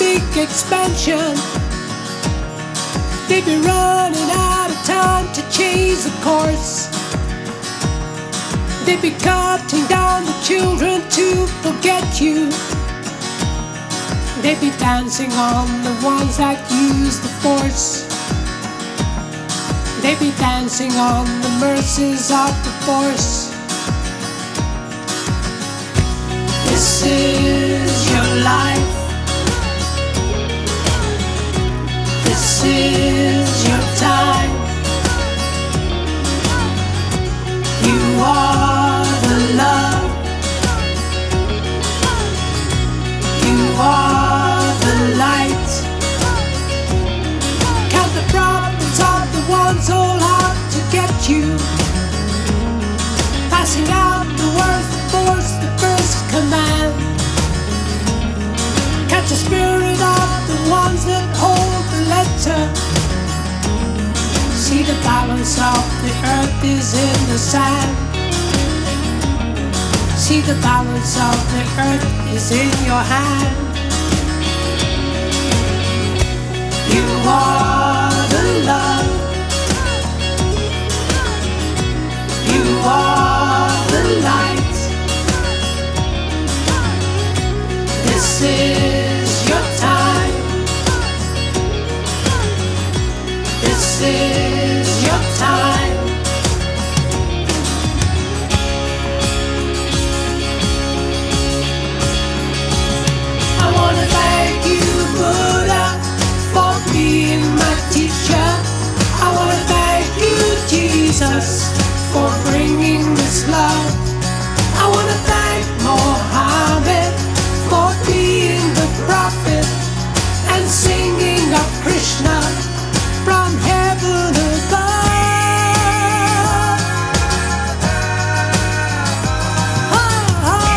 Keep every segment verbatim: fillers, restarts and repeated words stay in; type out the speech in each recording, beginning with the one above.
seek expansion. They've been running out of time to change the course. They've been cutting down the children to forget you. They've been dancing on the ones that use the force. They've been dancing on the mercies of the force. This is your life. This is your time. You are the love. You are the light. Count the problems of the ones all out to get you. Passing out the words, the force, the first command. Catch the spirit of the ones that hold the letter. See the balance of the earth is in the sand. See the balance of the earth is in your hand. You are the love. You are the light. This is your time. This is your time. I wanna thank you, Buddha, for being my teacher. I wanna thank you, Jesus, for bringing this love. I wanna thank Mohammed for being the prophet and singing of Krishna from heaven above. Ah, ah.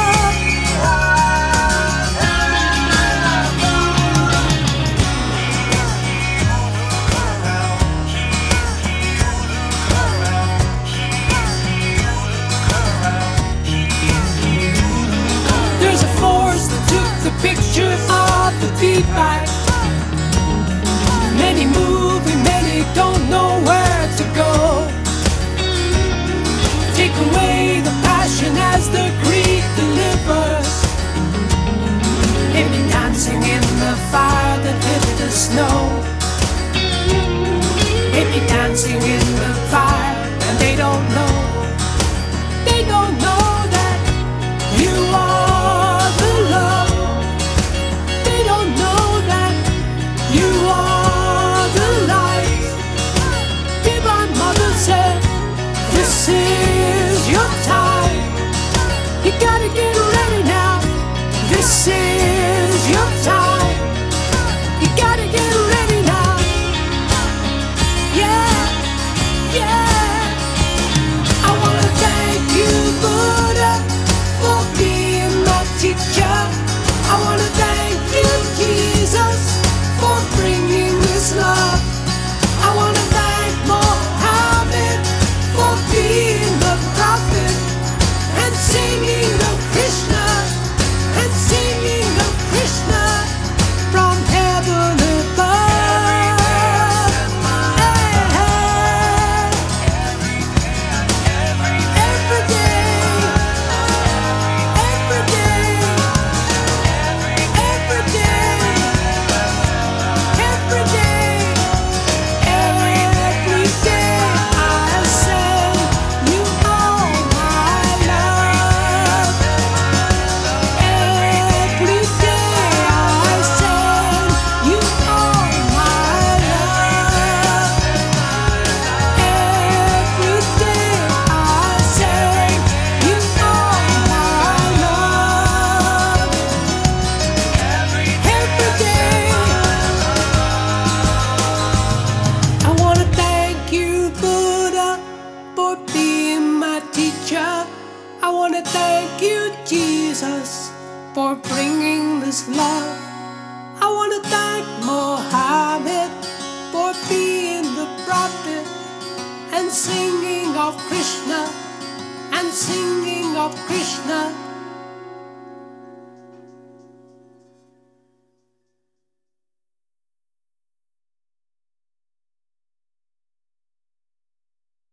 There's a force that took the picture of the feedback. Many moving, many don't know where to go. Take away the passion as the greed delivers. They've been dancing in the fire that hit the snow. They've been dancing in the fire and they don't know. They don't know that you are the love. They don't know that you are the light. Divine Mother said, this is your time. You gotta get ready now. This is your time. You gotta get ready now. Yeah, yeah. I wanna thank you, Buddha, for being my teacher. I wanna thank you, Jesus, for bringing this love. I wanna thank Mohammed for being the prophet and singing of Krishna and singing of Krishna from heaven above. Hey, hey. Every day, every day, every day, every day, every day I send you all my love. Every day I send you all my love. Every day I send you all my love. Every day. I wanna thank you, Buddha, for being my teacher. I wanna thank you, Jesus, for bringing this love. I wanna thank Mohammed for being the prophet and singing of Krishna and singing of Krishna